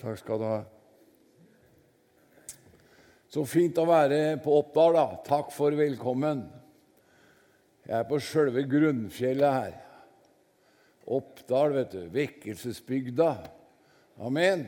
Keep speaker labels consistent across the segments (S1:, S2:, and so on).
S1: Takk skal du ha. Så fint å være på Oppdal, da. Takk for velkommen. Jeg er på selve grunnfjellet her. Oppdal, vet du. Vekkelsesbygda. Amen.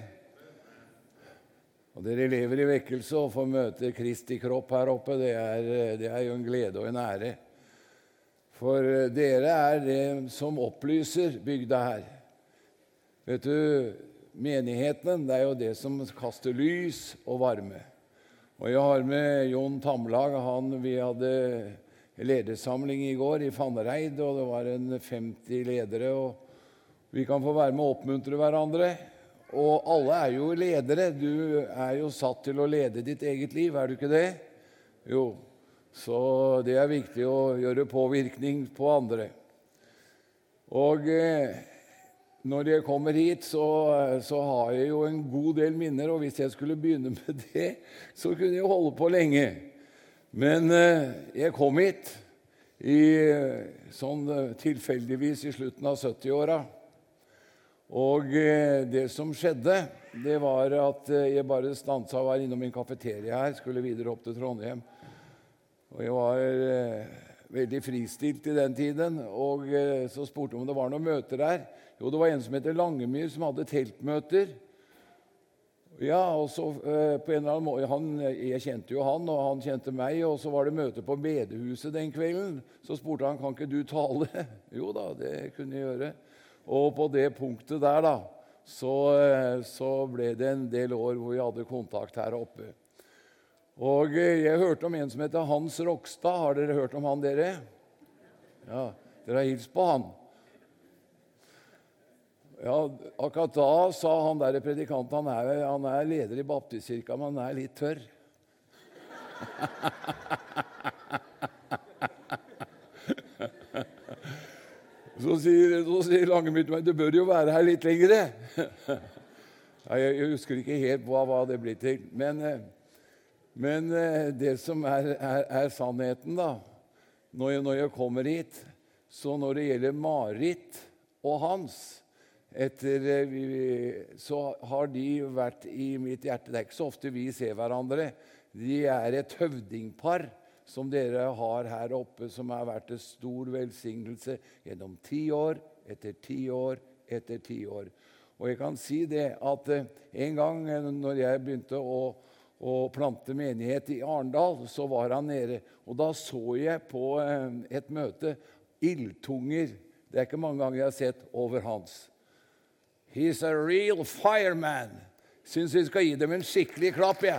S1: Og dere lever i vekkelse og får møte Kristi kropp her oppe. Det er jo en glede og en ære. For dere er det som opplyser bygda her. Vet du, menigheten, det er jo det som kaster lys og varme. Og jeg har med Jon Tamlag, vi hadde ledersamling i går i Fannereid, og det var en 50 ledere, og vi kan få være med å oppmuntre hverandre. Og alle er jo ledere. Du er jo satt til å lede ditt eget liv, er du ikke det? Jo, så det er viktig å gjøre påvirkning på andre. Og når jeg kommer hit, så har jeg jo en god del minner, og hvis jeg skulle begynne med det, så kunne jeg holde på lenge. Men jeg kom hit sånn tilfeldigvis i slutten av 70-åra. Og det som skjedde, det var at jeg bare stanset og var innom en kafeteria her, skulle videre opp til Trondheim. Og jeg var veldig fristilt i den tiden, og så spurte om det var noen møter der. Jo, det var en som heter Langemyr, som hadde teltmøter. Ja, og så på en eller annen måte, jeg kjente jo han, og han kjente meg, og så var det møte på bedehuset den kvelden. Så spurte han, kan ikke du tale? Jo da, det kunne jeg gjøre. Og på det punktet der da, så ble det en del år hvor vi hadde kontakt her oppe. Og jeg hørte om en som heter Hans Rokstad. Har dere hørt om han, dere? Ja, dere har hilst på han. Ja, akkurat da sa han der predikanten, han er leder i Baptistkirka, men han er litt tørr. Så sier Langemyr til meg, du bør jo være her litt lengre. Jeg husker ikke helt hva det blir til. Men det som er sannheten da, når jeg kommer hit, så når det gjelder Marit og Hans, så har de vært i mitt hjerte. Det er ikke så ofte vi ser hverandre. De er et høvdingpar som dere har her oppe, som har vært en stor velsignelse gjennom 10 år, etter 10 år, etter 10 år. Og jeg kan si det at en gang når jeg begynte å plante menighet i Arendal, så var han nede, og da så jeg på et møte ildtunger. Det er ikke mange ganger jeg har sett over Hans. He's a real fireman. Synes vi skal gi dem en skikkelig klapp, ja.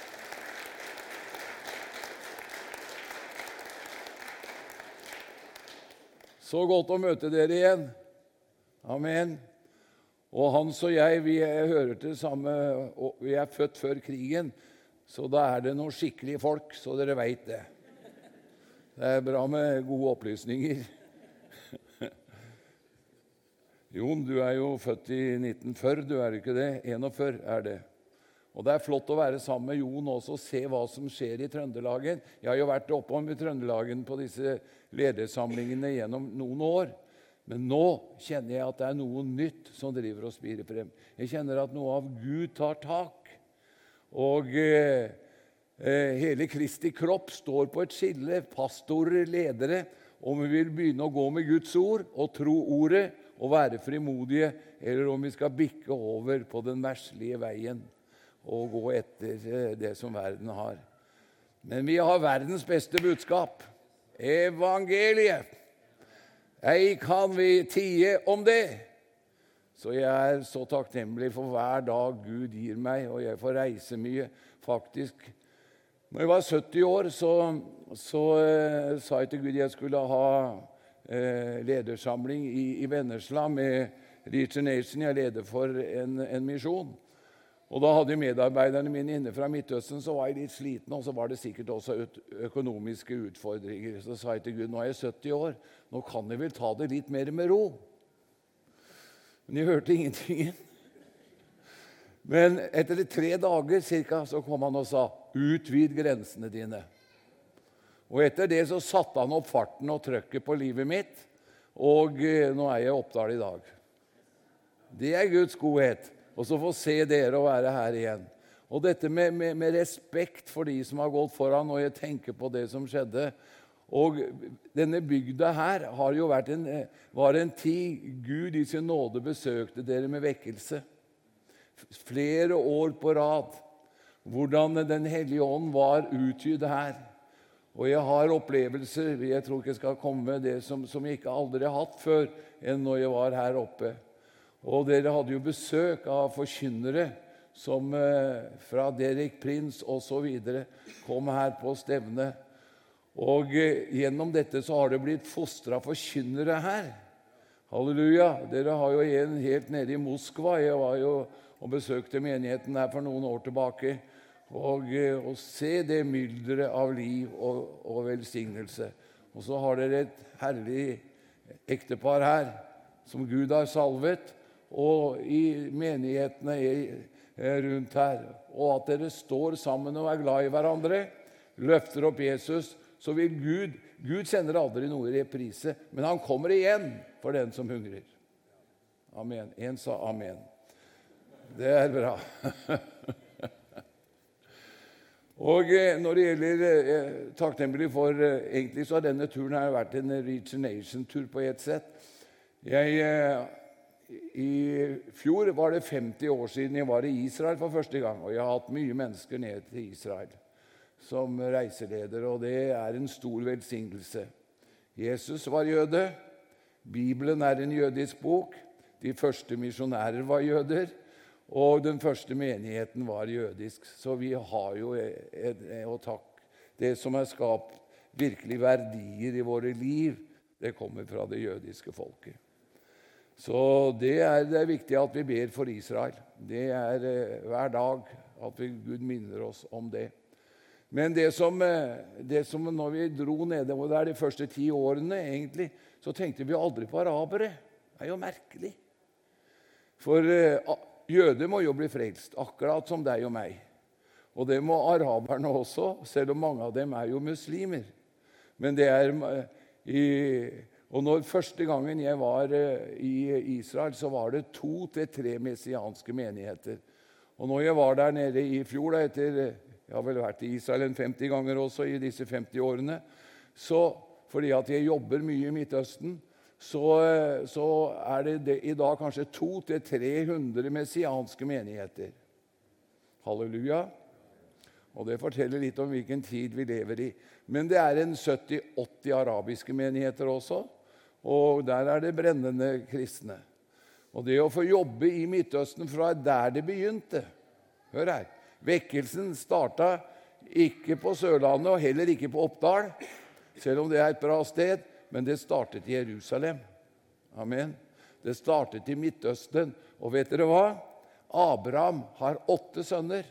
S1: Så godt å møte dere igjen. Amen. Og Hans og jeg, vi hører til samme, og vi er født før krigen, så da er det noen skikkelige folk, så dere vet det. Det er bra med gode opplysninger. Jon, du er jo født i 1940, du er ikke det? 41 er det. Og det er flott å være sammen med Jon også, og se hva som skjer i Trøndelagen. Jeg har jo vært oppom i Trøndelagen på disse ledersamlingene gjennom noen år. Men nå kjenner jeg at det er noe nytt som driver og spirer frem. Jeg kjenner at noe av Gud tar tak. Og hele Kristi kropp står på et skille, pastorer, ledere, om vi vil begynne å gå med Guds ord og tro ordet og være frimodige, eller om vi skal bikke over på den verslige veien og gå etter det som verden har. Men vi har verdens beste budskap. Evangeliet. Ei kan vi tie om det. Så jeg er så takknemlig for hver dag Gud gir meg, og jeg får reise mye. Faktisk, når jeg var 70 år, så sa jeg til Gud jeg skulle ha ledersamling i Vennesla med Reach a Nation. Jeg leder for en misjon. Og da hadde medarbeiderne mine inne fra Midtøsten, så var jeg litt sliten, og så var det sikkert også økonomiske utfordringer. Så sa jeg til Gud, nå er jeg 70 år, nå kan jeg vel ta det litt mer med ro. Men jeg hørte ingenting. Men etter 3 dager cirka, så kom han og sa, utvid grensene dine. Og etter det så satte han opp farten og trøkket på livet mitt, og nå er jeg i Oppdal i dag. Det er Guds godhet. og så få se dere og være her igjen. Og dette med respekt for de som har gått foran, og jeg tenker på det som skjedde. Og denne bygda her har jo var en tid Gud i sin nåde besøkte dere med vekkelse. Flere år på rad. Hvordan Den hellige ånd var utgydd her. Og jeg har opplevelser, jeg tror ikke jeg skal komme med det som jeg ikke aldri har hatt før, enn når jeg var her oppe. Og dere hadde jo besøk av forkynnere som fra Derek Prince og så videre kom her på stevne. Og gjennom dette så har det blitt fostret forkynnere her. Halleluja! Dere har jo en helt nede i Moskva. Jeg var jo og besøkte menigheten her for noen år tilbake. Og se det myldret av liv og velsignelse. Og så har dere et herlig ektepar her som Gud har salvet, og i menighetene rundt her. Og at dere står sammen og glad i hverandre, løfter opp Jesus, så vil Gud sender aldri noe i reprise, men han kommer igjen for den som hungrer. Amen. En sa amen. Det bra. Og når det gjelder takknemlig for, egentlig så har denne turen her vært en Reach a Nation-tur på et sett. I fjor var det 50 år siden jeg var i Israel for første gang, og jeg har hatt mye mennesker ned til Israel som reiseleder, og det en stor velsignelse. Jesus var jøde, Bibelen en jødisk bok, de første misjonærer var jøder, og den første menigheten var jødisk. Så vi har jo, og takk, det som skapt virkelig verdier i våre liv, det kommer fra det jødiske folket. Så det viktig at vi ber for Israel. Det hver dag at Gud minner oss om det. Men det som når vi dro nede, og det de første 10 årene egentlig, så tenkte vi aldri på arabere. Det jo merkelig. For jøder må jo bli frelst, akkurat som deg og meg. Og det må araberne også, selv om mange av dem jo muslimer. Men det og når første gangen jeg var i Israel, så var det 2 til 3 messianske menigheter. Og når jeg var der nede i fjor, jeg har vel vært i Israel 50 ganger også i disse 50 årene, så fordi at jeg jobber mye i Midtøsten, så det i dag kanskje 200 til 300 messianske menigheter. Halleluja! Og det forteller litt om hvilken tid vi lever i. Men det en 70-80 arabiske menigheter også, og der det brennende kristne. Og det å få jobbe i Midtøsten fra der det begynte. Hør her, vekkelsen startet ikke på Sørlandet og heller ikke på Oppdal, selv om det et bra sted, men det startet i Jerusalem. Amen. Det startet i Midtøsten. Og vet dere hva? Abraham har 8 sønner.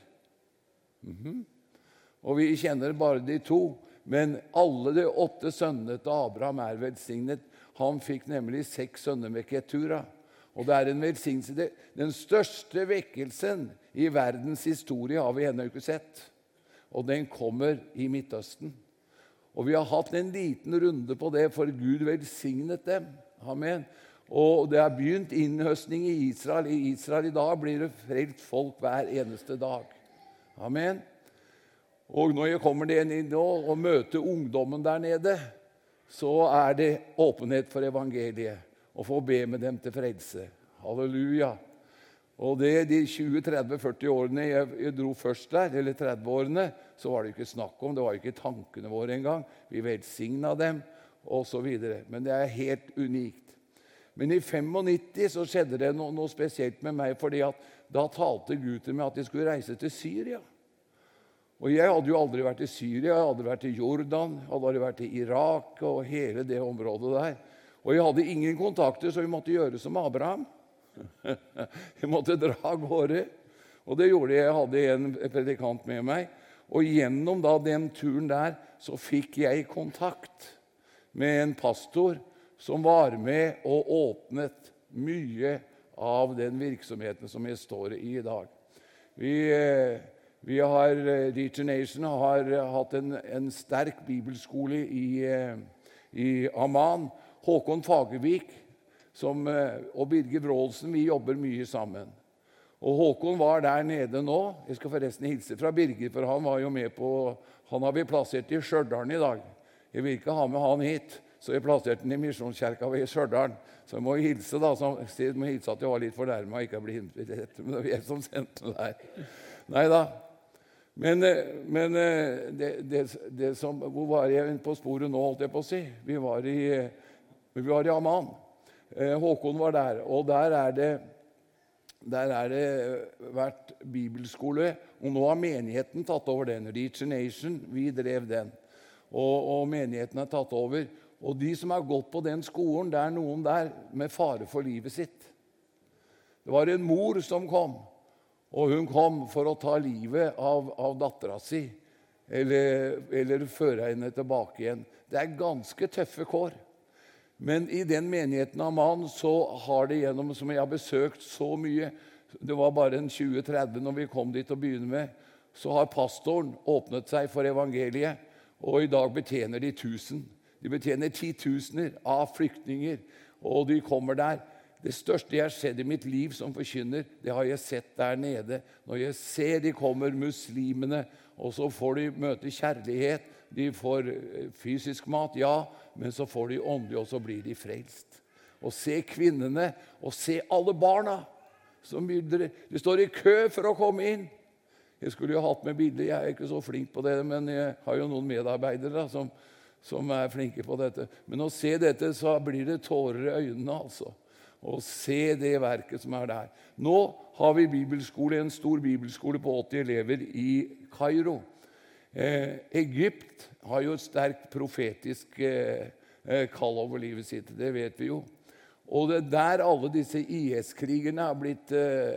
S1: Og vi kjenner bare de 2, men alle de 8 sønnene til Abraham velsignet. Han fikk nemlig 6 sønner med Ketura. Og det en velsignelse. Den største vekkelsen i verdens historie har vi ennå ikke sett. Og den kommer i Midtøsten. Og vi har hatt en liten runde på det, for Gud velsignet dem. Amen. Og det begynt innhøstning i Israel. I Israel i dag blir det frelst folk hver eneste dag. Amen. Og når jeg kommer ned nå og møter ungdommen der nede, så det åpenhet for evangeliet, og få be med dem til frelse. Halleluja. Og det de 20, 30, 40 årene jeg dro først der, eller 30 årene, så var det ikke snakk om, det var ikke tankene våre engang. Vi velsignet dem, og så videre. Men det helt unikt. Men i 95 så skjedde det noe spesielt med meg, fordi at da talte Gud til meg at jeg skulle reise til Syria. Og jeg hadde jo aldri vært i Syria, jeg hadde vært i Jordan, jeg hadde aldri vært i Irak og hele det området der. Og jeg hadde ingen kontakter, så vi måtte gjøre som Abraham. Jeg måtte dra av gårde. Og det gjorde jeg. Jeg hadde en predikant med meg. Og gjennom da den turen der, så fikk jeg kontakt med en pastor som var med og åpnet mye av den virksomheten som jeg står i dag. Vi har, Reach a Nation har hatt en sterk bibelskole i Amman. Håkon Fagervik og Birger Wroldsen, vi jobber mye sammen. Og Håkon var der nede nå. Jeg skal forresten hilse fra Birger, for han var jo med på, han har vi plassert i Stjørdalen i dag. Jeg vil ikke ha med han hit, så jeg plasserte den i Misjonskirka ved Stjørdalen. Så jeg må hilse da, jeg må hilse at jeg var litt fornærmet og ikke ble invitert, men det var jeg som sendte den der. Neida. Men det som, hvor var jeg på sporet nå, holdt jeg på å si? Vi var i Amman. Håkon var der, og der er det vært bibelskole, og nå har menigheten tatt over den. Reach a Nation, vi drev den, og menigheten har tatt over. Og de som har gått på den skolen, det er noen der med fare for livet sitt. Det var en mor som kom, og hun kom for å ta livet av datteren sin, eller føre henne tilbake igjen. Det er ganske tøffe kår. Men i den menigheten av Amman så har det gjennom, som jeg har besøkt så mye, det var bare en 20-30 når vi kom dit å begynne med, så har pastoren åpnet seg for evangeliet, og i dag betjener de 1000. De betjener 10 000 av flyktninger, og de kommer der. Det største jeg har sett i mitt liv som forkynner, det har jeg sett der nede. Når jeg ser de kommer, muslimene, og så får de møte kjærlighet, de får fysisk mat, ja, men så får de åndelig, og så blir de frelst. Og se kvinnene, og se alle barna, som de står i kø for å komme inn. Jeg skulle jo hatt med bilder, jeg er ikke så flink på det, men jeg har jo noen medarbeidere som er flinke på dette. Men å se dette, så blir det tårer i øynene, altså. Og se det verket som er der. Nå har vi bibelskole, en stor bibelskole på 80 elever i Kairo. Egypt har jo et sterkt profetisk kall over livet sitt, det vet vi jo. Og det er der alle disse IS-krigerne har blitt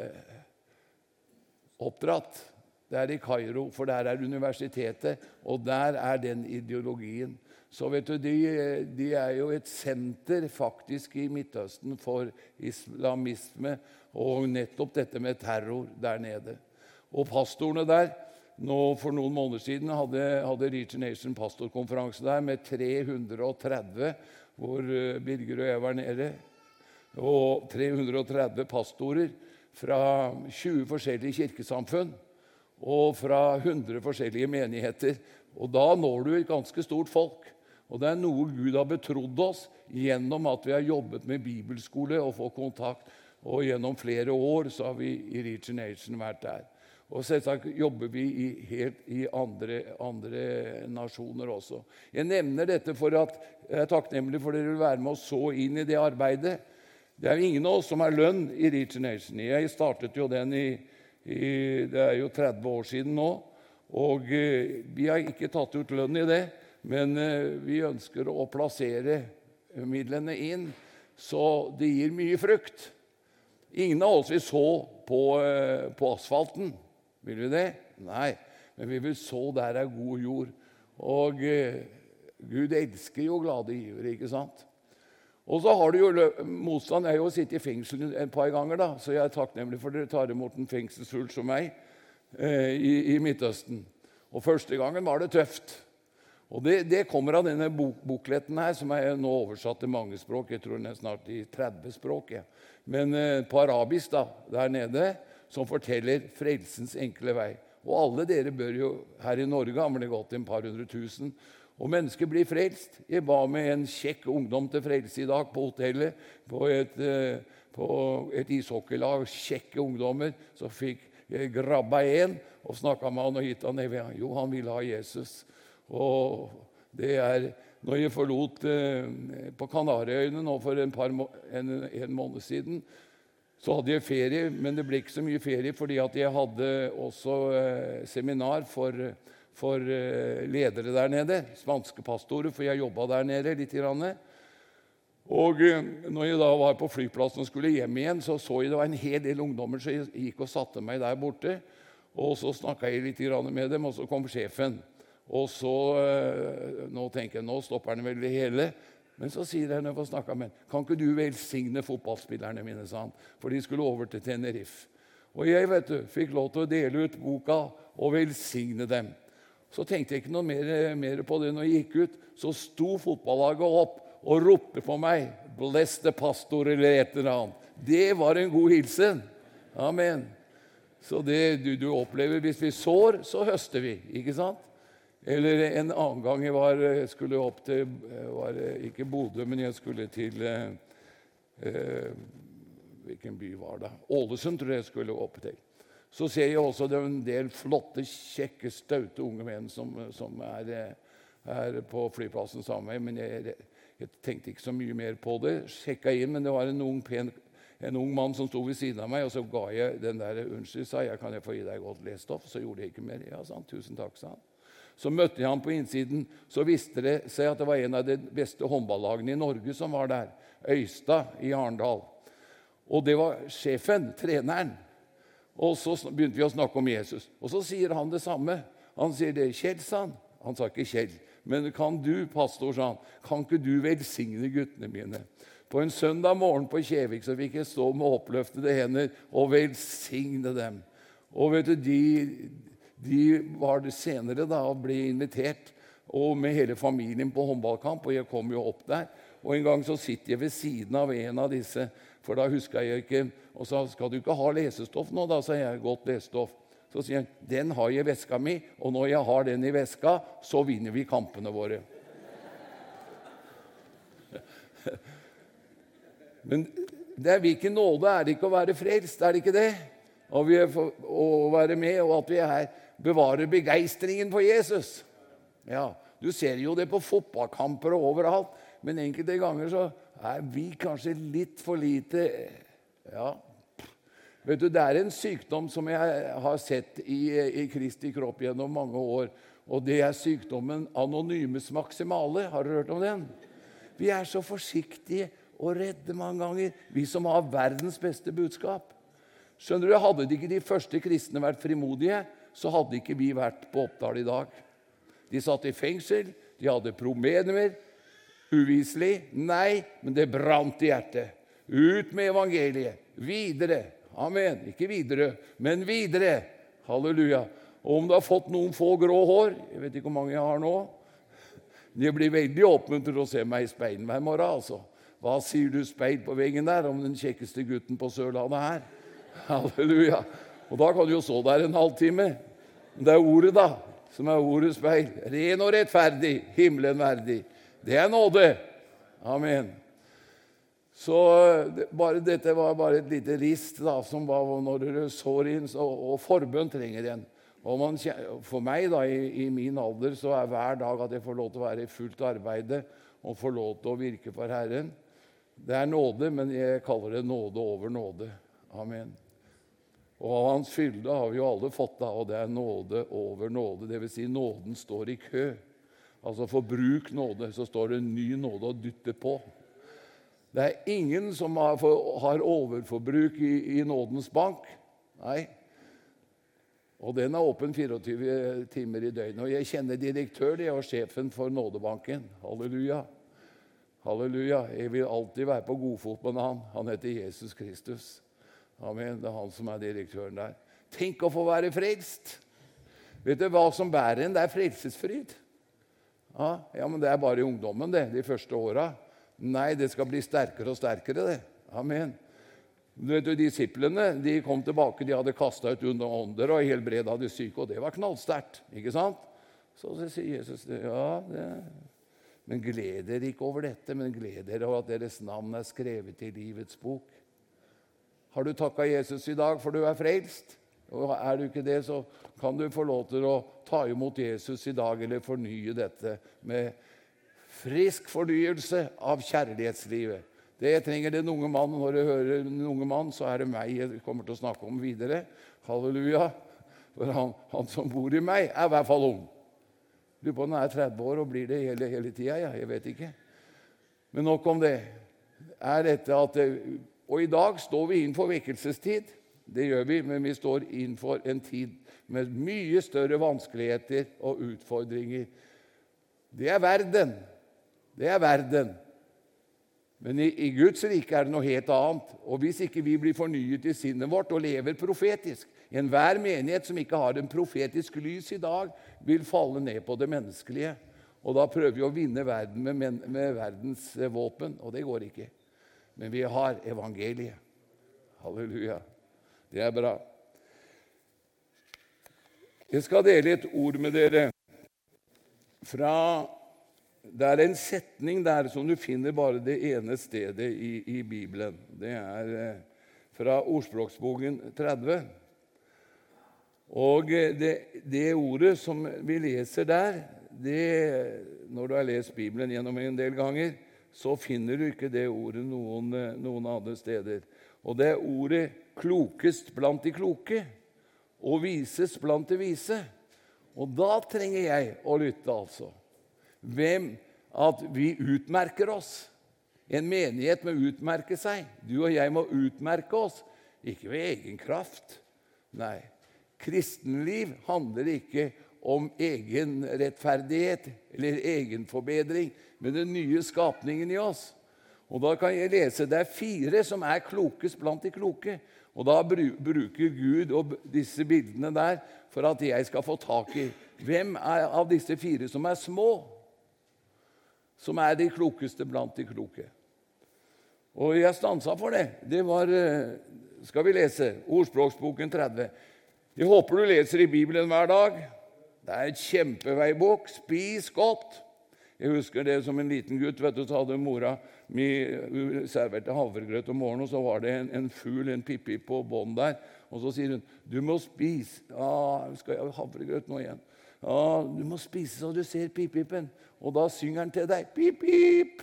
S1: oppdratt. Det er i Kairo, for der er universitetet, og der er den ideologien. Så vet du, de er jo et senter faktisk i Midtøsten for islamisme, og nettopp dette med terror der nede. Og pastorene der, nå for noen måneder siden hadde Reach a Nation pastorkonferanse der med 330, hvor Birger og jeg var nede, og 330 pastorer fra 20 forskjellige kirkesamfunn, og fra 100 forskjellige menigheter. Og da når du et ganske stort folk. Og det er noe Gud har betrodd oss gjennom at vi har jobbet med bibelskole og fått kontakt. Og gjennom flere år så har vi i Reach a Nation vært der. Og selvsagt jobber vi helt i andre nasjoner også. Jeg nevner dette for at jeg er takknemlig for dere vil være med og så inn i det arbeidet. Det er jo ingen av oss som har lønn i Reach a Nation. Jeg startet jo den det er jo 30 år siden nå, og vi har ikke tatt ut lønn i det, men vi ønsker å plassere midlene inn, så det gir mye frukt. Ingen av oss vil så på asfalten. Vil vi det? Nei, men vi vil så der er god jord. Og Gud elsker jo glade giver, ikke sant? Og så har du jo motstand. Jeg har jo sittet i fengsel et par ganger, da, så jeg er takknemlig for dere tar imot en fengselsfull som meg i Midtøsten. Og første gangen var det tøft. Og det kommer av denne bokletten her, som er nå oversatt til mange språk. Jeg tror den er snart i 30 språk. Ja. Men på arabisk da, der nede, som forteller frelsens enkle vei. Og alle dere bør jo, her i Norge har det gått en par 100 000, og mennesker blir frelst. Jeg ba med en kjekk ungdom til frelse i dag på hotellet, på et ishockeylag, kjekke ungdommer. Så fikk jeg grabba en og snakket med han og gitt han ned. Jo, han ville ha Jesus. Og det er, når jeg forlot på Kanarieøyene nå for en måned siden, så hadde jeg ferie, men det ble ikke så mye ferie, fordi at jeg hadde også seminar for ledere der nede, spanske pastorer, for jeg jobbet der nede litt grann. Og når jeg da var på flyplassen og skulle hjem igjen, så jeg det var en hel del ungdommer, så jeg gikk og satte meg der borte, og så snakket jeg litt grann med dem, og så kom sjefen. Og så, nå tenker jeg, nå stopper han vel det hele, men så sier han, når jeg får snakket med han, kan ikke du velsigne fotballspillerne mine, sa han, for de skulle over til Tenerife. Og jeg, vet du, fikk lov til å dele ut boka og velsigne dem. Så tenkte jeg ikke noe mer på det når jeg gikk ut. Så sto fotballaget opp og ropte på meg, bless the pastor, eller et eller annet. Det var en god hilsen. Amen. Så det du opplever, hvis vi sår, så høster vi, ikke sant? Eller en annen gang jeg skulle opp til, ikke Bodø, men jeg skulle til, hvilken by var det? Ålesund tror jeg skulle opp til. Så ser jeg også det en del flotte, kjekke, staute unge menn som er på flyplassen sammen med meg, men jeg tenkte ikke så mye mer på det. Sjekket inn, men det var en ung mann som stod ved siden av meg, og så ga jeg den der, unnskyld, sa jeg, kan jeg få gi deg godt lestoff? Så gjorde jeg ikke mer. Ja, sa han, tusen takk, sa han. Så møtte jeg han på innsiden, så visste det seg at det var en av de beste håndballagene i Norge som var der, Øystad i Arendal. Og det var sjefen, treneren. Og så begynte vi å snakke om Jesus. Og så sier han det samme. Han sier det, Kjell, sa han. Han sa ikke Kjell. Men kan du, pastor, sa han, kan ikke du velsigne guttene mine? På en søndag morgen på Kjevik så fikk jeg stå med oppløftede hender og velsigne dem. Og vet du, de var det senere da og ble invitert og med hele familien på håndballkamp, og jeg kom jo opp der. Og en gang så sitter jeg ved siden av en av disse, for da husker jeg ikke, og sa, skal du ikke ha lesestoff nå? Da sa jeg, godt lesestoff. Så sier han, den har jeg i veska mi, og når jeg har den i veska, så vinner vi kampene våre. Men det er hvilken nåde er det ikke å være frelst, er det ikke det? Og vi å være med, og at vi bevarer begeistringen for Jesus. Ja, du ser jo det på fotballkamper og overalt, men enkelte ganger så er vi kanskje litt for lite, ja. Vet du, det er en sykdom som jeg har sett i Kristi kropp gjennom mange år, og det er sykdommen anonymus maximale. Har du hørt om den? Vi er så forsiktige og redde mange ganger, vi som har verdens beste budskap. Skjønner du, hadde ikke de første kristne vært frimodige, så hadde ikke vi vært på Oppdal i dag. De satt i fengsel, de hadde problemer, uviselig, nei, men det brant i hjertet. Ut med evangeliet, videre. Amen. Ikke videre, men videre. Halleluja. Og om du har fått noen få grå hår, jeg vet ikke hvor mange jeg har nå, det blir veldig oppmuntret å se meg i speilen hver morgen, altså. Hva sier du speil på veggen der om den kjekkeste gutten på Sørlandet her? Halleluja. Og da kan du jo stå der en halvtime. Det er ordet da, som er ordets speil. Ren og rettferdig, himmelen verdig. Det er nåde. Amen. Så dette var bare et lite rist da, som var når dere sår inn, og forbønn trenger en. Og for meg da, i min alder, så er hver dag at jeg får lov til å være i fullt arbeide, og får lov til å virke for Herren. Det er nåde, men jeg kaller det nåde over nåde. Amen. Og av hans fylde har vi jo alle fått da, og det er nåde over nåde. Det vil si, nåden står i kø. Altså for bruk nåde, så står det en ny nåde å dytte på. Det er ingen som har overforbruk i nådens bank. Nei. Og den er åpen 24 timer i døgnet. Og jeg kjenner direktør, det er sjefen for nådebanken. Halleluja. Halleluja. Jeg vil alltid være på godfot med han. Han heter Jesus Kristus. Amen. Det er han som er direktøren der. Tenk å få være frelst. Vet du hva som bærer en? Det er frelsesfryd. Ja, men det er bare i ungdommen det, de første årene. Nei, det skal bli sterkere og sterkere det. Amen. Vet du, disiplene, de kom tilbake, de hadde kastet ut under ånder og helbredet de syke, og det var knallsterkt, ikke sant? Så sier Jesus, men gled dere ikke over dette, men gled dere over at deres navn er skrevet i livets bok. Har du takket Jesus i dag for du er frelst? Og er du ikke det, så kan du få lov til å ta imot Jesus i dag, eller fornye dette med frisk fornyelse av kjærlighetslivet. Det trenger den unge mann. Når du hører den unge mann, så er det meg jeg kommer til å snakke om videre. Halleluja. For han som bor i meg er i hvert fall ung. Du på den er 30 år og blir det hele tiden, ja. Jeg vet ikke. Men nok om det. Er dette at og i dag står vi innenfor vekkelsestid. Det gjør vi, men vi står innenfor en tid med mye større vanskeligheter og utfordringer. Det er verden. Det er verden. Men i Guds rike er det noe helt annet. Og hvis ikke vi blir fornyet i sinnet vårt og lever profetisk, enhver menighet som ikke har en profetisk lys i dag, vil falle ned på det menneskelige. Og da prøver vi å vinne verden med verdens våpen, og det går ikke. Men vi har evangeliet. Halleluja. Det er bra. Jeg skal dele et ord med dere fra. Det er en setning der som du finner bare det ene stedet i Bibelen. Det er fra Ordspråksboken 30. Og det ordet som vi leser der, når du har lest Bibelen gjennom en del ganger, så finner du ikke det ordet noen andre steder. Og det er ordet klokest blant de kloke, og vises blant de vise. Og da trenger jeg å lytte, altså. At vi utmerker oss. En menighet må utmerke seg. Du og jeg må utmerke oss, ikke ved egen kraft. Nei, kristenliv handler ikke om egen rettferdighet eller egen forbedring, men den nye skapningen i oss. Og da kan jeg lese, det er 4 som er klokest blant de kloke. Og da bruker Gud og disse bildene der for at jeg skal få tak i hvem av disse 4 som er små, som er de klokeste blant de kloke. Og jeg stansa for det. Det var, skal vi lese, Ordspråksboken 30. Jeg håper du leser i Bibelen hver dag. Det er et kjempeveibok. Spis godt. Jeg husker det som en liten gutt, vet du, så hadde mora mi serverte havregrøt om morgenen, og så var det en fugl, en pippi på bånd der, og så sier hun, du må spise. Ja, skal jeg ha havregrøt nå igjen? Ja, du må spise så du ser pip-pipen. Og da synger han til deg, pip-pip.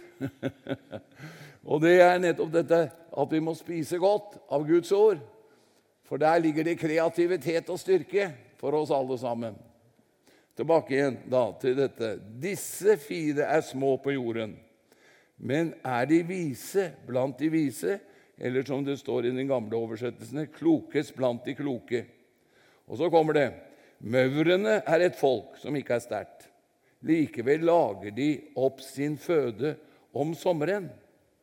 S1: Og det er nettopp dette, at vi må spise godt av Guds ord. For der ligger det kreativitet og styrke for oss alle sammen. Tilbake igjen da til dette. Disse 4 er små på jorden, men er de vise blant de vise, eller som det står i den gamle oversettelsene, klokest blant de kloke. Og så kommer det, maurene er et folk som ikke er sterkt. Likevel lager de opp sin føde om sommeren.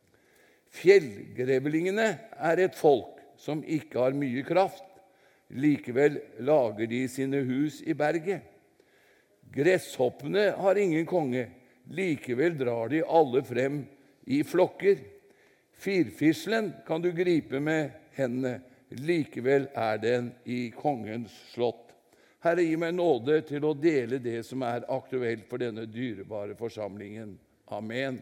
S1: Fjellgrevlingene er et folk som ikke har mye kraft. Likevel lager de sine hus i berget. Gresshoppene har ingen konge. Likevel drar de alle frem i flokker. Firfislen kan du gripe med hendene. Likevel er den i kongens slott. Herre, gi meg nåde til å dele det som er aktuelt for denne dyrebare forsamlingen. Amen.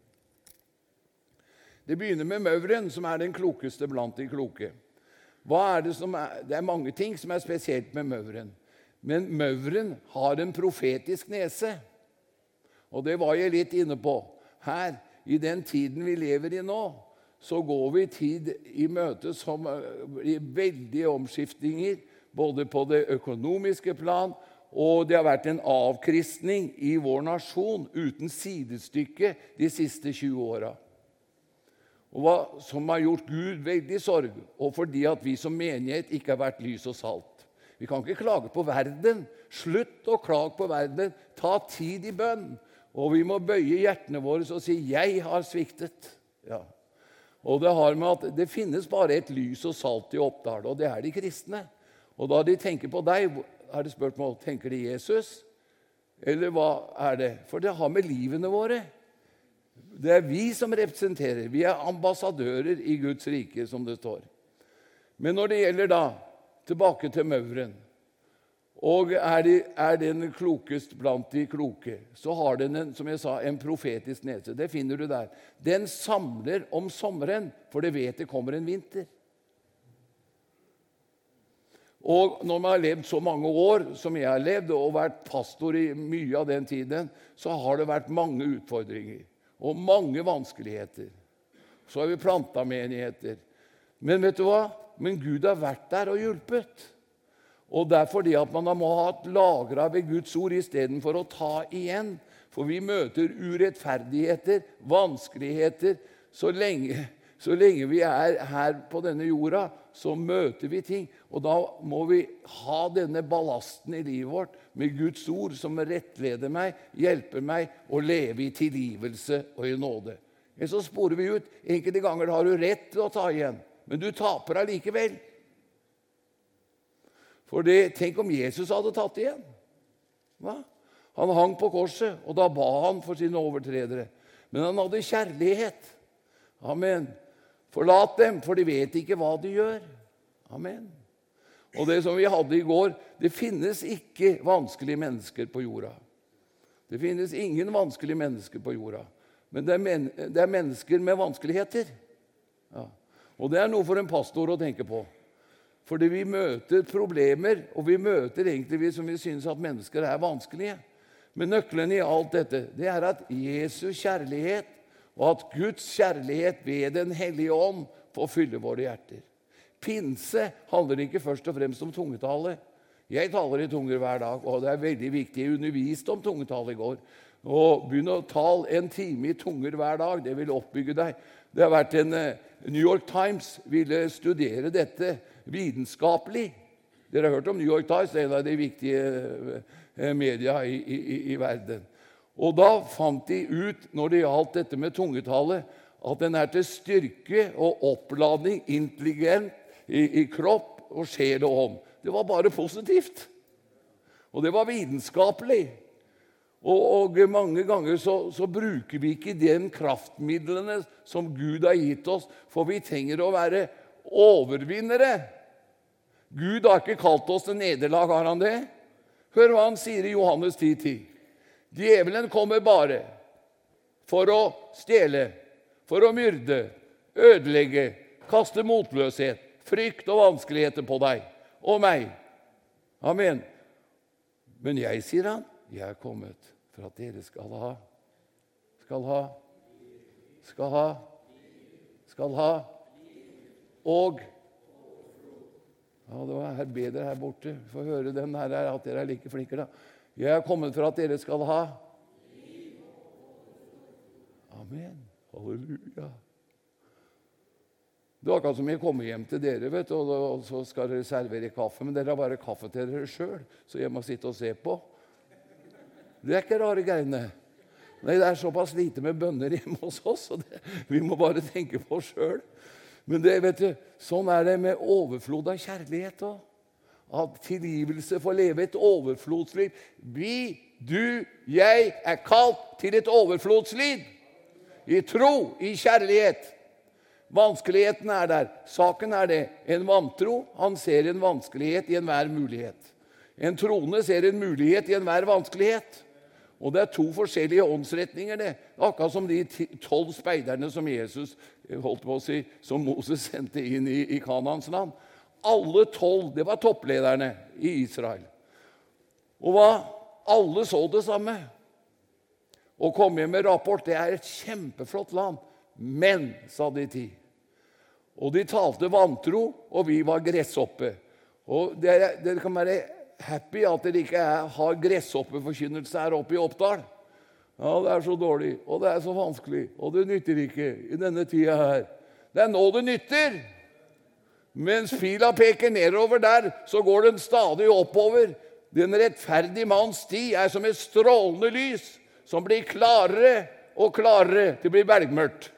S1: Det begynner med mauren, som er den klokeste blant de kloke. Det er mange ting som er spesielt med mauren. Men mauren har en profetisk nese. Og det var jeg litt inne på. Her, i den tiden vi lever i nå, så går vi tid i møte som i veldige omskiftninger, både på det økonomiske plan, og det har vært en avkristning i vår nasjon uten sidestykke de siste 20 årene. Og hva som har gjort Gud veldig sorg, og fordi at vi som menighet ikke har vært lys og salt. Vi kan ikke klage på verden. Slutt å klage på verden. Ta tid i bønn. Og vi må bøye hjertene våre og si, jeg har sviktet. Ja. Og det har med at det finnes bare et lys og salt i Oppdal, og det er de kristne. Og da de tenker på deg, er det spørsmål, tenker de Jesus? Eller hva er det? For det har med livene våre. Det er vi som representerer. Vi er ambassadører i Guds rike, som det står. Men når det gjelder da, tilbake til mauren, og er den klokest blant de kloke, så har den, som jeg sa, en profetisk nese. Det finner du der. Den samler om sommeren, for det vet det kommer en vinter. Og når man har levd så mange år som jeg har levd, og vært pastor i mye av den tiden, så har det vært mange utfordringer og mange vanskeligheter. Så har vi plantet menigheter. Men vet du hva? Men Gud har vært der og hjulpet. Og det er fordi at man må ha et lagret ved Guds ord i stedet for å ta igjen. For vi møter urettferdigheter, vanskeligheter. Så lenge vi er her på denne jorda, så møter vi ting. Og da må vi ha denne ballasten i livet vårt med Guds ord som rettleder meg, hjelper meg å leve i tilgivelse og i nåde. Men så sporer vi ut. Enkelte ganger har du rett til å ta igjen, men du taper allikevel. For tenk om Jesus hadde tatt igjen. Hva? Han hang på korset, og da ba han for sine overtredere. Men han hadde kjærlighet. Amen. Forlat dem, for de vet ikke hva de gjør. Amen. Og det som vi hadde i går, det finnes ikke vanskelige mennesker på jorda. Det finnes ingen vanskelige mennesker på jorda. Men det er mennesker med vanskeligheter. Ja. Og det er noe for en pastor å tenke på. Fordi vi møter problemer, og vi møter egentlig som vi synes at mennesker er vanskelige. Men nøkkelen i alt dette, det er at Jesu kjærlighet, og at Guds kjærlighet ved den hellige ånd får fylle våre hjerter. Pinse handler ikke først og fremst om tungetale. Jeg taler i tunger hver dag, og det er veldig viktig. Jeg underviste om tungetale i går. Og begynne å tale en time i tunger hver dag, det vil oppbygge deg. Det har vært New York Times ville studere dette vitenskapelig. Dere har hørt om New York Times, det er en av de viktige media i verden. Og da fant de ut, når det gjaldt dette med tungetale, at den er til styrke og oppladning, intelligent i kropp og sjel og ånd. Det var bare positivt. Og det var vitenskapelig. Og mange ganger så bruker vi ikke den kraftmidlene som Gud har gitt oss, for vi trenger å være overvinnere. Gud har ikke kalt oss til nederlag, har han det? Hør hva han sier i Johannes 10:10. Djevelen kommer bare for å stjele, for å myrde, ødelegge, kaste motløshet, frykt og vanskeligheter på deg og meg. Amen. Men jeg, sier han, jeg er kommet for at dere skal ha, og ja, det var her bedre her borte. Få høre den her, at dere er like flinke da. Jeg er kommet for at dere skal ha. Amen. Halleluja. Det var akkurat som jeg kommer hjem til dere, vet du, og så skal dere servere kaffe, men dere har bare kaffe til dere selv, så jeg må sitte og se på. Det er ikke rare greiene. Nei, det er såpass lite med bønner hjemme hos oss, og vi må bare tenke på oss selv. Men det, vet du, sånn er det med overflod av kjærlighet også. At tilgivelse får leve et overflodsliv. Vi, du, jeg er kalt til et overflodsliv. I tro, i kjærlighet. Vanskeligheten er der. Saken er det. En vantro, han ser en vanskelighet i enhver mulighet. En troende ser en mulighet i enhver vanskelighet. Og det er to forskjellige åndsretninger, det. Akkurat som de 12 speiderne som Jesus, holdt på å si, som Moses sendte inn i Kanaans land. Alle 12, det var topplederne i Israel. Og alle så det samme. Og kom hjem med rapport, det er et kjempeflott land. Men, sa de 10. Og de talte vantro, og vi var gresshoppe. Og dere kan være happy at dere ikke har gresshoppeforkynnelse her oppe i Oppdal. Ja, det er så dårlig, og det er så vanskelig, og det nytter ikke i denne tida her. Det er nå det nytter. Mens fila peker nedover der, så går den stadig oppover. Den rettferdige manns sti er som et strålende lys, som blir klarere og klarere til å bli belgmørkt.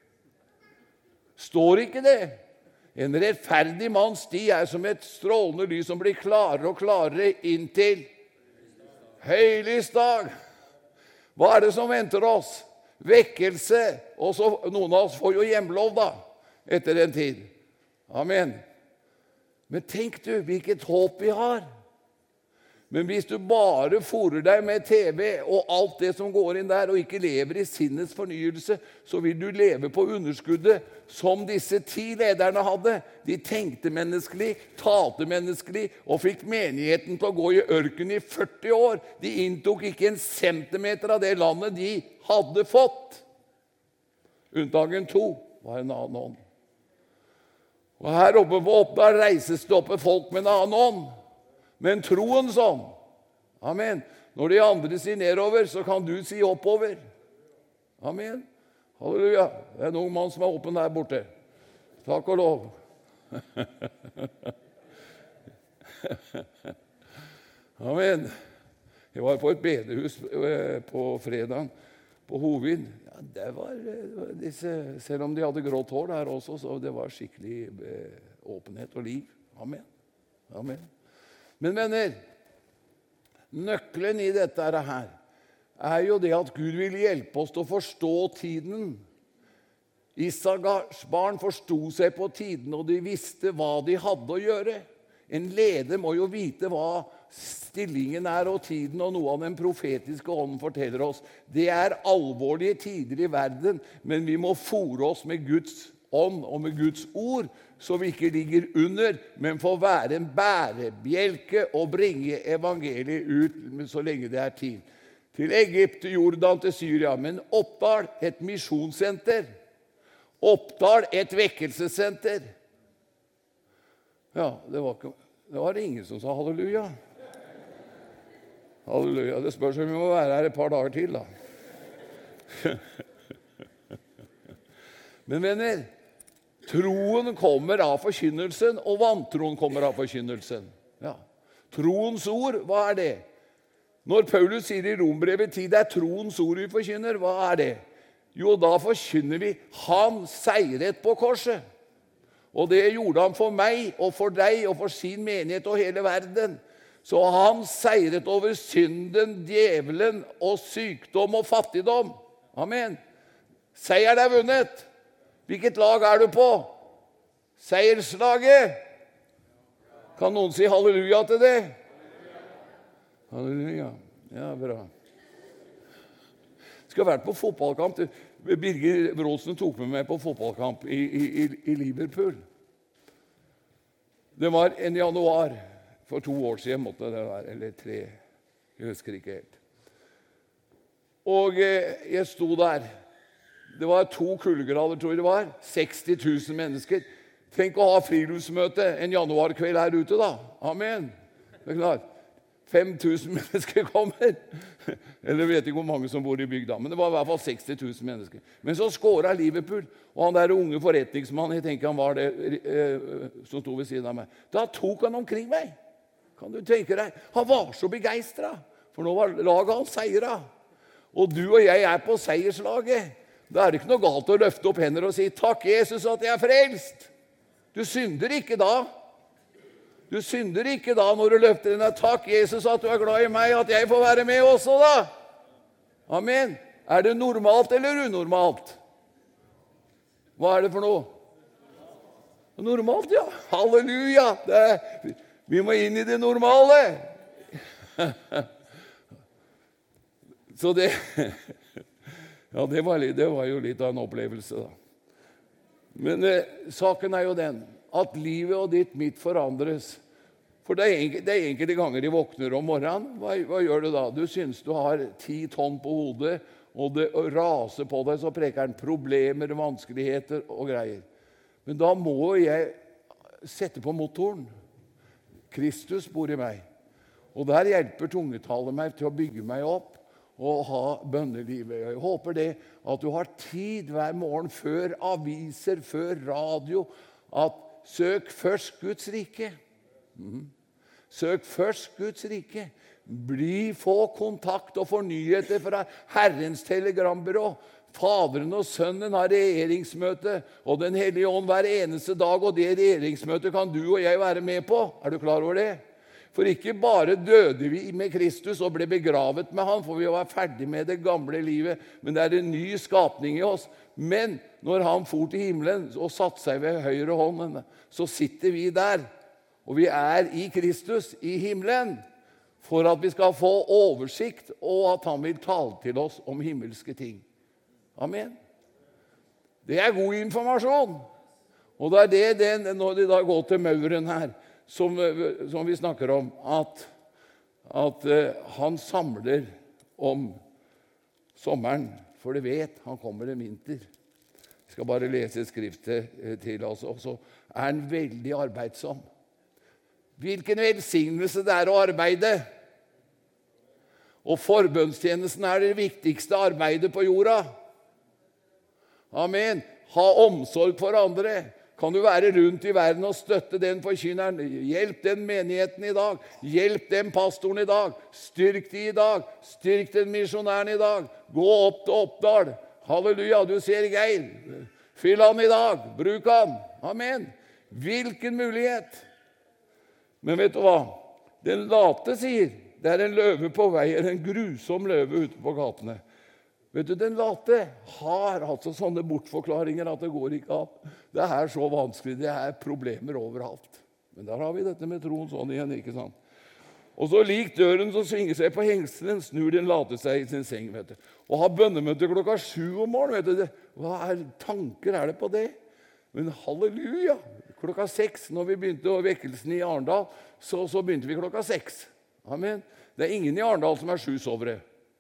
S1: Står ikke det? En rettferdig manns sti er som et strålende lys som blir klarere og klarere inntil høylysdag. Hva er det som venter oss? Vekkelse, og så noen av oss får jo hjemlov da, etter en tid. Amen. Men tenk du, hvilket håp vi har. Men hvis du bare fôrer deg med TV og alt det som går inn der, og ikke lever i sinnets fornyelse, så vil du leve på underskuddet som disse 10 lederne hadde. De tenkte menneskelig, talte menneskelig, og fikk menigheten til å gå i ørken i 40 år. De inntok ikke en centimeter av det landet de hadde fått. Unntagen 2 var en annen ånd. Og her oppe på Oppdal reises det oppe folk med en annen ånd. Men troens ånd. Amen. Når de andre sier nedover, så kan du si oppover. Amen. Halleluja. Det er en ung mann som er åpen der borte. Takk og lov. Amen. Jeg var på et bedehus på fredagen på Hovin. Ja, det var disse, selv om de hadde grått hår der også, så det var skikkelig åpenhet og liv. Amen. Amen. Men venner, nøkkelen i dette her er jo det at Gud vil hjelpe oss til å forstå tiden. Isagars barn forstod seg på tiden, og de visste hva de hadde å gjøre. En leder må jo vite hva stillingen og tiden, og noe av den profetiske ånden forteller oss. Det alvorlige tider i verden, men vi må fôre oss med Guds ånd og med Guds ord, så vi ikke ligger under, men får være en bærebjelke og bringe evangeliet ut så lenge det tid. Til Egypt, til Jordan, til Syria. Men Oppdal, et misjonssenter. Oppdal, et vekkelsessenter. Ja, det var det ingen som sa halleluja. Halleluja. Det spørs om vi må være her et par dager til, da. Men venner, troen kommer av forkynnelsen, og vantroen kommer av forkynnelsen. Ja. Troens ord, hva det? Når Paulus sier i Rombrevet 10, det troens ord vi forkynner, hva det? Jo, da forkynner vi han seiret på korset. Og det gjorde han for meg og for deg og for sin menighet og hele verden. Så han seiret over synden, djevelen og sykdom og fattigdom. Amen. Seieren vunnet. Hvilket lag du på? Seierslaget. Kan noen si halleluja til det? Halleluja. Ja, bra. Skal ha vært på fotballkamp. Birger Bråsen tok med meg på fotballkamp i Liverpool. Det var en januar for 2 år siden, måtte det være, eller 3. Jeg husker ikke helt. Og jeg sto der. Det var 2 kuldegrader, tror jeg det var. 60 000 mennesker. Tenk å ha friluftsmøte en januarkveld her ute, da. Amen. Det klart. 5000 mennesker kommer. Eller vet ikke hvor mange som bor i bygda, men det var i hvert fall 60 000 mennesker. Men så skåret Liverpool, og han der unge forretningsmannen, jeg tenker han var det, som stod ved siden av meg. Da tok han omkring meg. Kan du tenke deg? Han var så begeistret, for nå var laget han seiret. Og du og jeg på seierslaget. Da det ikke noe galt å løfte opp hender og si, takk Jesus at jeg frelst. Du synder ikke da. Du synder ikke da når du løfter denne, takk Jesus at du glad i meg, at jeg får være med også da. Amen. Det normalt eller unormalt? Hva det for noe? Normalt, ja. Halleluja. Vi må inn i det normale. Så det, ja, det var jo litt av en opplevelse da. Men saken jo den, at livet og mitt forandres. For det enkelte ganger de våkner om morgenen. Hva gjør du da? Du synes du har 10 tonn på hodet, og det raser på deg, så preker den problemer, vanskeligheter og greier. Men da må jeg sette på motoren. Kristus bor i meg. Og der hjelper tungetallet meg til å bygge meg opp og ha bønnelivet. Jeg håper det at du har tid hver morgen før aviser, før radio, at søk først Guds rike. Søk først Guds rike. Få kontakt og få nyheter fra Herrens telegrambyrå. Faderen og Sønnen har regjeringsmøte, og Den hellige ånd hver eneste dag, og det regjeringsmøtet kan du og jeg være med på. Du klar over det? For ikke bare døde vi med Kristus og ble begravet med han, for vi var ferdig med det gamle livet, men det en ny skapning i oss. Men når han for til himmelen og satte seg ved høyre hånden, så sitter vi der, og vi i Kristus i himmelen, for at vi skal få oversikt, og at han vil tale til oss om himmelske ting. Amen. Det god informasjon. Og det det når de da går til mauren her, som vi snakker om, at han samler om sommeren, for det vet han kommer en vinter. Jeg skal bare lese skriftet til oss, og så han veldig arbeidsom. Hvilken velsignelse det å arbeide. Og forbønnstjenesten det viktigste arbeidet på jorda. Amen. Ha omsorg for andre. Kan du være rundt i verden og støtte den forkynneren? Hjelp den menigheten i dag. Hjelp den pastoren i dag. Styrk de i dag. Styrk den misjonæren i dag. Gå opp til Oppdal. Halleluja, du ser Geir. Fyll han i dag. Bruk han. Amen. Hvilken mulighet. Men vet du hva? Den late sier, det en løve på vei, en grusom løve ute på gatene. Vet du, den late har altså sånne bortforklaringer at det går ikke av. Det så vanskelig, det problemer overalt. Men der har vi dette med troen sånn igjen, ikke sant? Og så lik døren som svinger seg på hengselen, snur den late seg i sin seng, vet du. Og har bønnemøte 7:00 om morgenen, vet du. Hva tanker er det på det? Men halleluja! 6:00, når vi begynte vekkelsen i Arendal, så begynte vi 6:00. Amen. Det er ingen i Arendal som 7 sovere.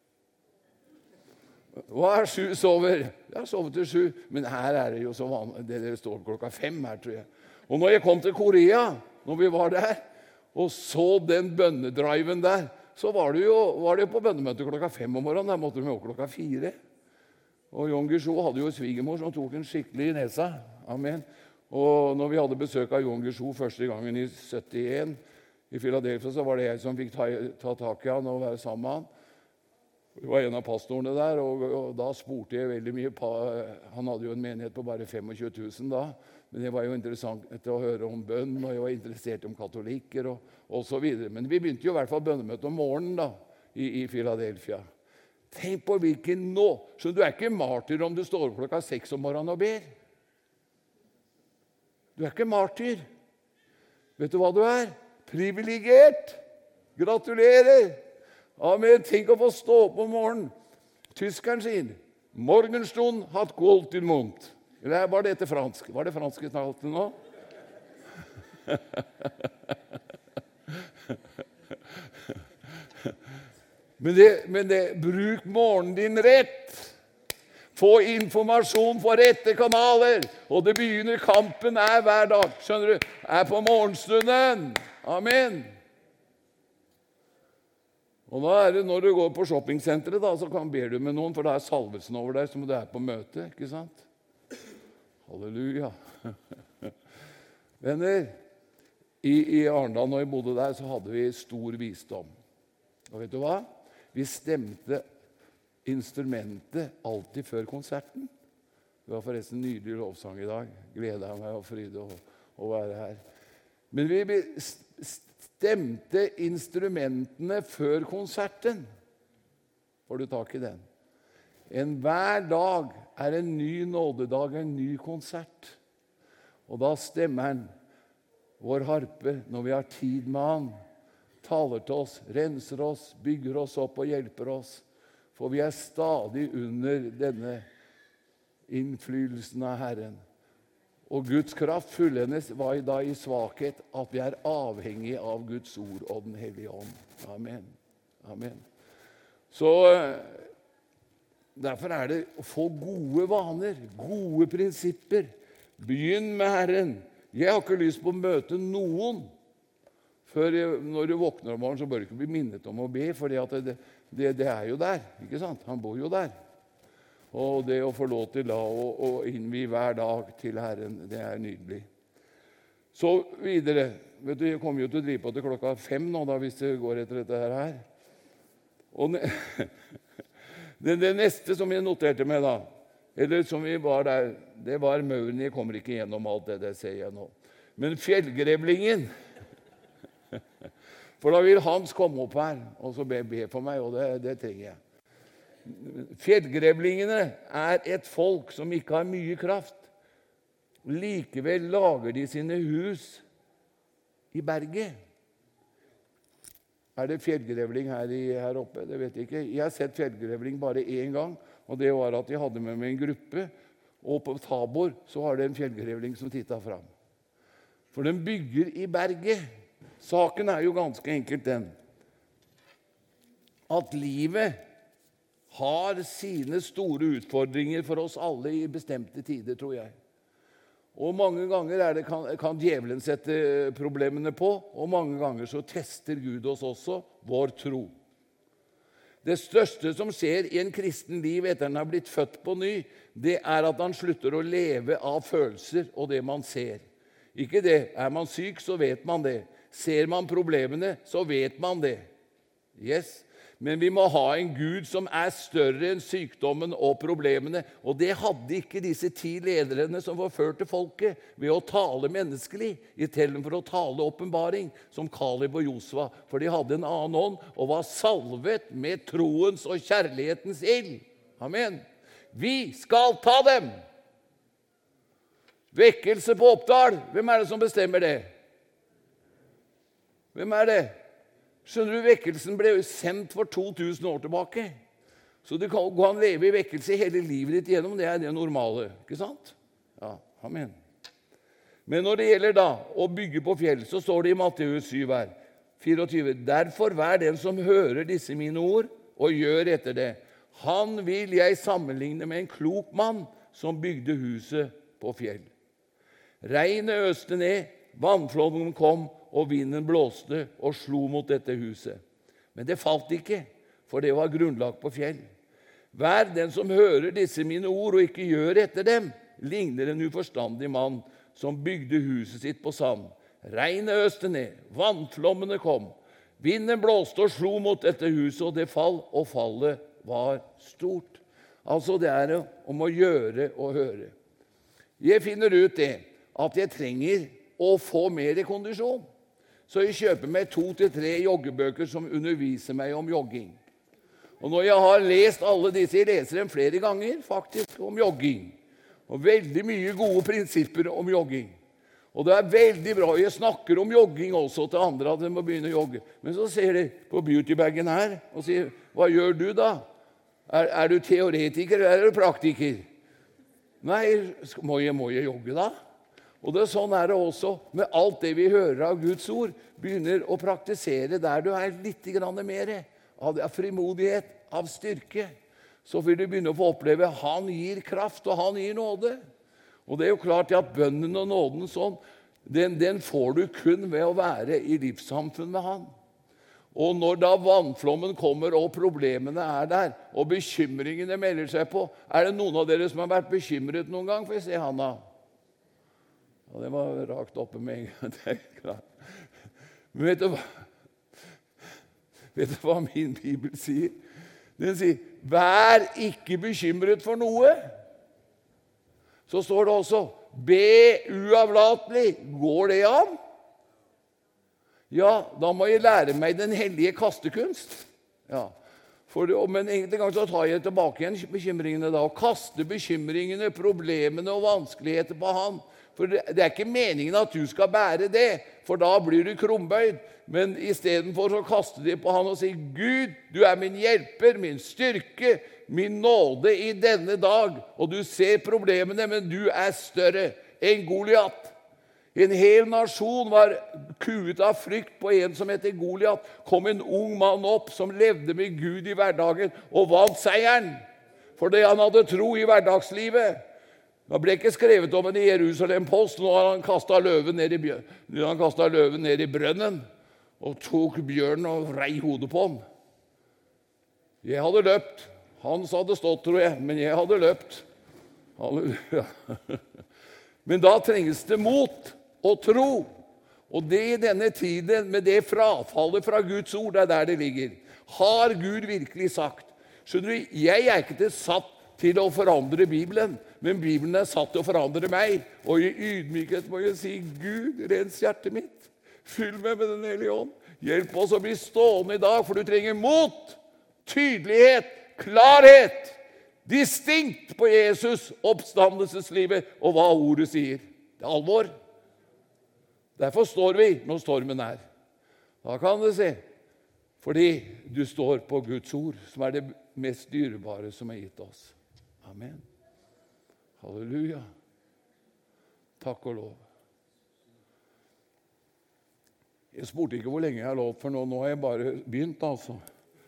S1: Hva 7 sover? Jeg har sovet til 7, men her er det jo så vanlig. Det står 5:00 her, tror jeg. Og når jeg kom til Korea, når vi var der, og så den bønnedriven der, så var det jo på bønnemøte 5:00 om morgenen. Der måtte vi opp 4:00. Og Jon Guizhou hadde jo svigermor som tok en skikkelig i nesa. Amen. Og når vi hadde besøk av Jon Guizhou første gangen i 71 i Philadelphia, så var det jeg som fikk ta tak i han og være sammen med han. Jeg var en av pastorene der, og da spurte jeg veldig mye. Han hadde jo en menighet på bare 25 000 da, men det var jo interessant til å høre om bønn, og jeg var interessert om katolikker og så videre. Men vi begynte jo i hvert fall bønnemøte om morgenen da, i Philadelphia. Tenk på hvilken nå. Så du er ikke martyr om du står opp 6:00 om morgenen og ber. Du er ikke martyr. Vet du hva du er? Privilegert. Gratulerer. Amen. Tenk å få stå opp om morgenen. Tyskeren sier, «Morgenstund hat Gold in Mund». Eller var det etter fransk? Var det fransk jeg talte nå? Men bruk morgenen din rett. Få informasjon på rette kanaler. Og det begynner, kampen hver dag. Skjønner du? På morgenstunden. Amen. Og da det når du går på shoppingsenteret, da, så ber du med noen, for da salvelsen over deg som du på møte, ikke sant? Halleluja. Venner, i Arendal, når jeg bodde der, så hadde vi stor visdom. Og vet du hva? Vi stemte instrumentet alltid før konserten. Det var forresten en nydelig lovsang i dag. Gleder jeg meg og fryde å være her. Men vi stemte instrumentene før konserten. Får du tak i den? Hver dag en ny nådedag, en ny konsert. Og da stemmer han, vår harpe, når vi har tid med han, taler til oss, renser oss, bygger oss opp og hjelper oss. For vi stadig under denne innflytelsen av Herren. Og Guds kraft fullendes var da i svakhet at vi avhengig av Guds ord og den hellige ånd. Amen. Amen. Så derfor det å få gode vaner, gode prinsipper. Begynn med Herren. Jeg har ikke lyst på å møte noen. Når du våkner om morgenen, så bør du ikke bli minnet om å be, for det jo der, ikke sant? Han bor jo der. Og det å få lov til da å innvie hver dag til Herren, det nydelig. Så videre. Vet du, jeg kommer jo til å drive på til 5:00 nå, da, hvis det går etter dette her. Og det neste som jeg noterte med da, eller som vi var der, det var mauren. Jeg kommer ikke gjennom alt det ser jeg nå. Men fjellgrevlingen, for da vil Hans komme opp her, og så be for meg, og det trenger jeg. Fjellgrevlingene et folk som ikke har mye kraft. Likevel lager de sine hus i berget. Det fjellgrevling her oppe? Det vet jeg ikke. Jeg har sett fjellgrevling bare én gang, og det var at jeg hadde med meg en gruppe, og på Tabor så var det en fjellgrevling som tittet fram. For den bygger i berget. Saken jo ganske enkelt den, at livet har sine store utfordringer for oss alle i bestemte tider, tror jeg. Og mange ganger kan djevelen sette problemene på, og mange ganger så tester Gud oss også vår tro. Det største som skjer i en kristen liv etter han har blitt født på ny, det at han slutter å leve av følelser og det man ser. Ikke det. Man syk, så vet man det. Ser man problemene, så vet man det. Yes. Men vi må ha en Gud som større enn sykdommen og problemene. Og det hadde ikke disse 10 lederne som forførte folket ved å tale menneskelig, i stedet for å tale åpenbaring, som Kaleb og Josva. For de hadde en annen ånd og var salvet med troens og kjærlighetens ild. Amen. Vi skal ta dem. Vekkelse på Oppdal. Hvem det som bestemmer det? Hvem er det? Skjønner du, vekkelsen ble sendt for 2000 år tilbake. Så du kan leve i vekkelse hele livet ditt gjennom, det er det normale, ikke sant? Ja, amen. Men når det gjelder da å bygge på fjell, så står det i Matteus 7 her, 24. Derfor vær den som hører disse mine ord og gjør etter det. Han vil jeg sammenligne med en klok mann som bygde huset på fjell. Regnet øste ned, vannflommen kom, og vinden blåste og slo mot dette huset. Men det falt ikke, for det var grunnlagt på fjell. Vær den som hører disse mine ord og ikke gjør etter dem, ligner en uforstandig mann som bygde huset sitt på sand. Regnet øste ned, vannflommene kom, vinden blåste og slo mot dette huset, og det fall, og fallet var stort. Altså det er om å gjøre og høre. Jeg finner ut det, at jeg trenger å få mer kondisjon. Så jeg kjøper meg 2 til 3 joggebøker som underviser meg om jogging. Og når jeg har lest alle disse, jeg leser dem flere ganger faktisk om jogging. Og veldig mye gode prinsipper om jogging. Og det er veldig bra. Jeg snakker om jogging også til andre, at de må begynne å jogge. Men så ser de på beautybagen her og sier, hva gjør du da? Er du teoretiker eller er du praktiker? Nei, må jeg jogge da? Og sånn er det også med alt det vi hører av Guds ord. Begynner å praktisere der du er litt mer av frimodighet, av styrke. Så vil du begynne å få oppleve han gir kraft, og han gir nåde. Og det er jo klart at bønnen og nåden sånn, den får du kun ved å være i livssamfunn med han. Og når da vannflommen kommer og problemene er der, og bekymringene melder seg på, er det noen av dere som har vært bekymret noen gang? For jeg ser Hanna. Og det var rakt oppe med en gang. Det er klart. Men vet du hva min Bibel sier? Den sier, vær ikke bekymret for noe. Så står det også, be uavlatelig. Går det an? Ja, da må jeg lære meg den hellige kastekunst. Ja, men en gang så tar jeg tilbake igjen bekymringene da, og kaster bekymringene, problemene og vanskeligheter på han. For det er ikke meningen at du skal bære det, for da blir du krumbøyd. Men i stedet for å kaste det på han og si, Gud, du er min hjelper, min styrke, min nåde i denne dag. Og du ser problemene, men du er større enn Goliat. En hel nasjon var kuet av frykt på en som heter Goliat. Kom en ung mann opp som levde med Gud i hverdagen og vant seieren. For det han hadde tro i hverdagslivet. Det ble ikke skrevet om en i Jerusalem-post. Nå har han kastet løven ned i brønnen og tok bjørnen og rei hodet på han. Jeg hadde løpt. Hans hadde stått, tror jeg, men jeg hadde løpt. Halleluja. Men da trenges det mot og tro. Og det i denne tiden, med det frafallet fra Guds ord, det er der det ligger. Har Gud virkelig sagt? Skjønner du, jeg er ikke satt til å forandre Bibelen, men Bibelen er satt til å forandre meg. Og i ydmykhet må jeg si, Gud, rens hjertet mitt. Fyll meg med den hellige ånd. Hjelp oss å bli stående i dag, for du trenger mot, tydelighet, klarhet, distinkt på Jesus, oppstandelseslivet og hva ordet sier. Det er alvor. Derfor står vi når stormen er. Da kan du se, fordi du står på Guds ord, som er det mest dyrebare som er gitt oss. Amen. Halleluja. Takk og lov. Jeg spurte ikke hvor lenge jeg har lov, for nå har jeg bare begynt, altså.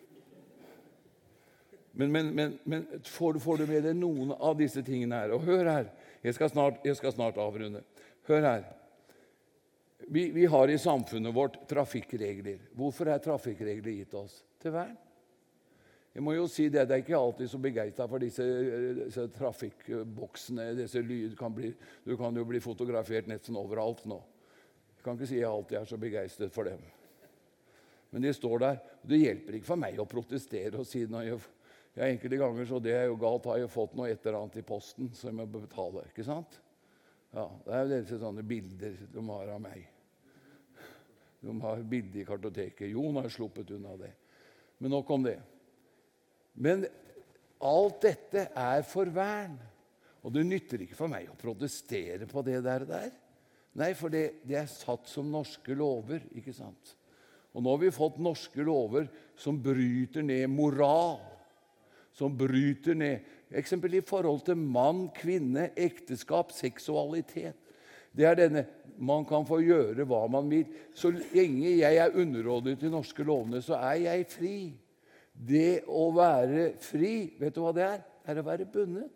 S1: Men får du med deg noen av disse tingene her? Og hør her, jeg skal snart avrunde. Hør her. Vi har i samfunnet vårt trafikkregler. Hvorfor er trafikkregler gitt oss? Til vern. Jeg må jo si det, det er ikke alltid så begeistret for disse trafikkboksene, disse lyd du kan jo bli fotografert nesten overalt nå. Jeg kan ikke si jeg alltid er så begeistret for dem. Men de står der, og det hjelper ikke for meg å protestere og si når jeg enkelte ganger, så det er jo galt, har jeg fått noe et eller annet i posten som jeg må betale, ikke sant? Ja, det er jo disse sånne bilder de har av meg. De har bilder i kartoteket. Jon har sluppet unna det. Men nok om det. Men alt dette er for vern. Og det nytter ikke for meg å protestere på det der. Nei, for det er satt som norske lover, ikke sant? Og nå har vi fått norske lover som bryter ned moral, som bryter ned eksempel i forhold til mann, kvinne, ekteskap, seksualitet. Det denne, man kan få gjøre hva man vil. Så lenge jeg underordnet til norske lovene, så jeg fri. Det å være fri, vet du hva det er å være bundet.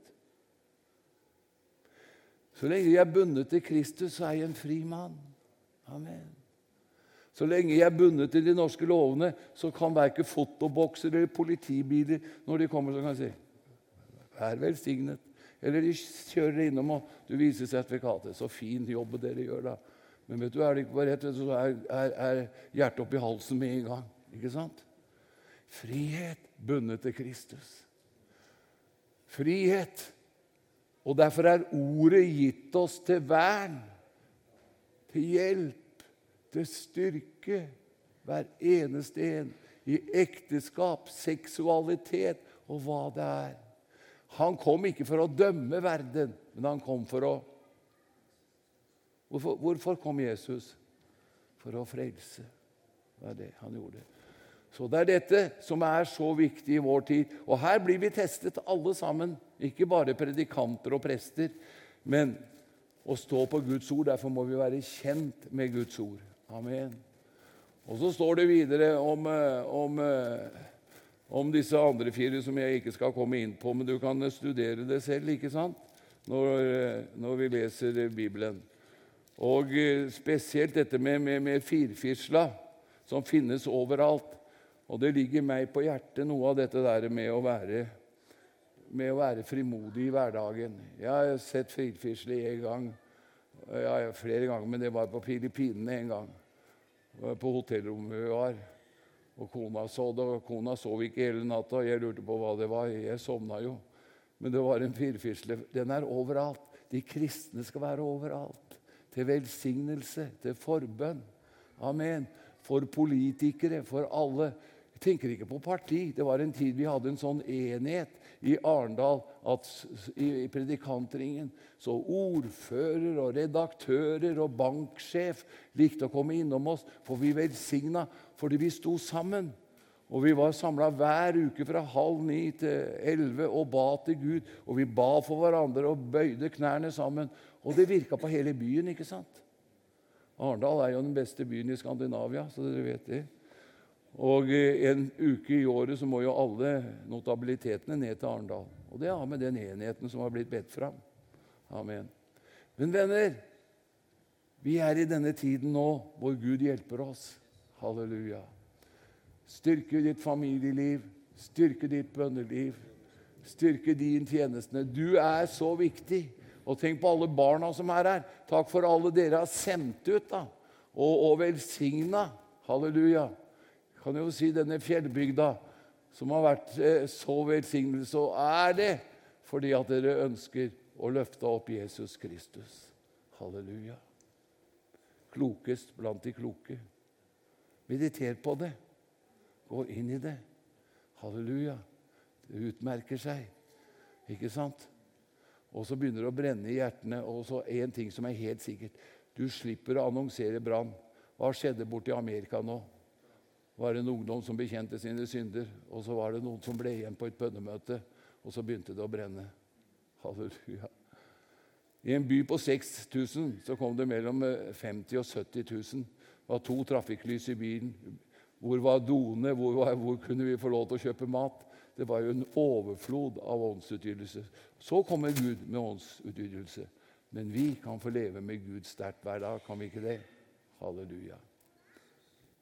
S1: Så lenge jeg bundet til Kristus, så jeg en fri mann. Amen. Så lenge jeg bundet til de norske lovene, så kan hverken fotobokser eller politibiler, når de kommer, så kan jeg si, vær velsignet. Eller de kjører innom, og du viser sertifikatet. Så fin jobb dere gjør da. Men vet du, det ikke bare rett, så hjertet opp i halsen med en gang. Ikke sant? Frihet bundet til Kristus. Frihet. Og derfor ordet gitt oss til vern, til hjelp, til styrke, hver eneste en, i ekteskap, seksualitet og hva det Han kom ikke for å dømme verden, men han kom for å... Hvorfor kom Jesus? For å frelse. Det det han gjorde. Så det dette som så viktig i vår tid. Og her blir vi testet alle sammen. Ikke bare predikanter og prester, men å stå på Guds ord. Derfor må vi være kjent med Guds ord. Amen. Og så står det videre om disse andre 4 som jeg ikke skal komme inn på, men du kan studere det selv, ikke sant? Når vi leser Bibelen. Og spesielt dette med firfisla, som finnes overalt. Og det ligger meg på hjertet noe av dette der med å være frimodig i hverdagen. Jeg har sett firfisle en gang, flere ganger, men det var på Filippinene en gang. På hotellrommet vi var. Og kona så det, og kona sov ikke hele natta, og jeg lurte på hva det var. Jeg sovna jo. Men det var en firfisle. Den overalt. De kristne skal være overalt. Til velsignelse, til forbønn. Amen. For politikere, for alle. Jeg tenker ikke på parti. Det var en tid vi hadde en sånn enhet i Arendal, i predikantringen. Så ordfører og redaktører og banksjef likte å komme innom oss, for vi velsigna, fordi vi sto sammen. Og vi var samlet hver uke fra 8:30 til 11 og ba til Gud. Og vi ba for hverandre og bøyde knærne sammen. Og det virket på hele byen, ikke sant? Arendal jo den beste byen i Skandinavia, så dere vet det. Og en uke i året så må jo alle notabilitetene ned til Arendal. Og det med den enheten som har blitt bedt fram. Amen. Men venner, vi i denne tiden nå hvor Gud hjelper oss. Halleluja. Styrke ditt familieliv, styrke ditt bønneliv, styrke din tjenestene. Du så viktig. Og tenk på alle barna som her. Takk for alle dere har sendt ut da, og velsigna. Halleluja. Kan jo si denne fjellbygda som har vært så velsignelse, og det fordi at dere ønsker å løfte opp Jesus Kristus. Halleluja. Klokest blant de kloke. Mediter på det. Gå inn i det. Halleluja. Det utmerker seg. Ikke sant? Og så begynner det å brenne i hjertene. Og så en ting som helt sikkert. Du slipper å annonsere brann. Hva skjedde borte i Amerika nå? Var det en ungdom som bekjente sine synder, og så var det noen som ble igjen på et bønnemøte, og så begynte det å brenne. Halleluja. I en by på 6000 så kom det mellom 50 og 70 000. Det var 2 trafikklys i bilen. Hvor var doene? Hvor kunne vi få lov til å kjøpe mat? Det var jo en overflod av åndsutgytelse. Så kommer Gud med åndsutgytelse. Men vi kan få leve med Gud sterkt hver dag, kan vi ikke det? Halleluja.